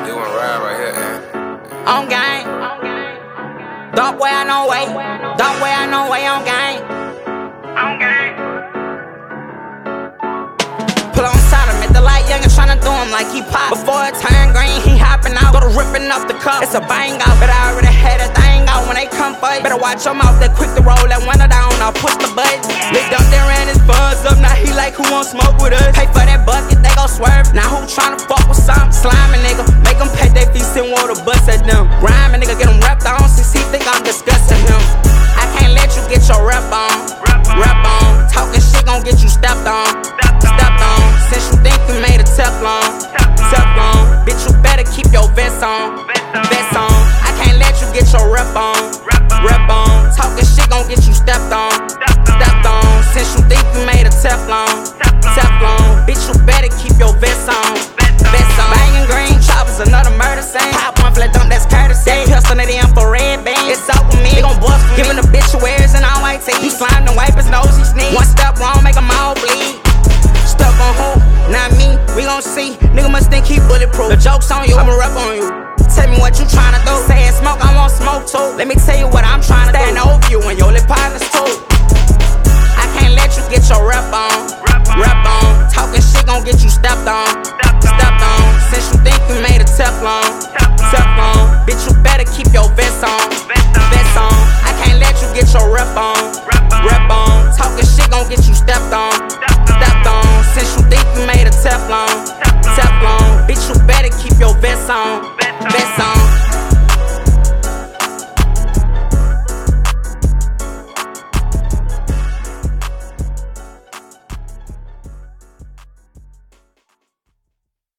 Doing ride right here, On gang. Don't way, I know way. Don't way, I know way on gang. On gang. Pull on side him at the light, youngin' tryna do him like he pop. Before it turn green, he hopping out, go to ripping off the cup. It's a bang out, but I already had a thing out when they come for it. Better watch your mouth, they quick to roll that window down, I'll push the button. Licked up there ran his buzz up, now he like who won't smoke with us. Pay for that bucket, they gon' swerve. Now who tryna fuck with something? Slime a nigga, make them pay their fees and water bust at them. Grime a nigga, get him wrapped on, since he think I'm disgusting him. I can't let you get your rep on, rep on. Talking shit gon' get you stepped on, stepped on. Since you think you made a Teflon, Teflon. Bitch, you better keep your vest on, vest on. I can't let you get your rep on, rep on. Talking shit gon' get you stepped on, stepped on. Since you think you made a Teflon, Teflon. Bitch, you better keep your vest on, vest on. Banging green choppers, another murder scene. Pop one flat dump, that's courtesy. Pistol in the infrared band, it's up with me. They gon' bust for me. Giving the bitch who wears an all white tee. He slime to wipe his nose, he sneeze. One step wrong, make him all bleed. Stuck on who? Not me, we gon' see. Nigga must think he bulletproof. The joke's on you, I'ma rep on you. Tell me what you tryna do. Say it smoke, I want smoke too. Let me tell you what I'm tryna do. Stand over you and your lip partners too. I can't let you get your rep on, rep on. Talking shit gon' get you stepped on, stepped on. Since you think you made a Teflon, Teflon. Bitch, you better keep your vest on, vest on. I can't let you get your rep on, rep on. Talking shit gon' get you stepped on, stepped on. Since you think you made a Teflon, Teflon. Bitch, you better keep your vest on, vest on.